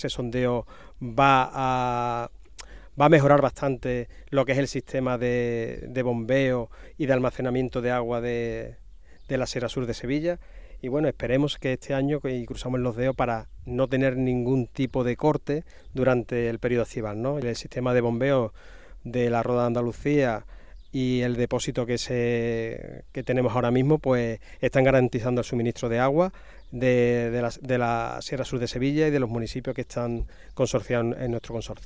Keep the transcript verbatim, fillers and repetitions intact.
Ese sondeo va a, va a mejorar bastante lo que es el sistema de, de bombeo y de almacenamiento de agua de, de la Sierra Sur de Sevilla. Y bueno, esperemos que este año, y cruzamos los dedos para no tener ningún tipo de corte durante el periodo estival, ¿no? El sistema de bombeo de la Roda de Andalucía y el depósito que se que tenemos ahora mismo, pues están garantizando el suministro de agua de, de, la, de la Sierra Sur de Sevilla y de los municipios que están consorciados en nuestro consorcio.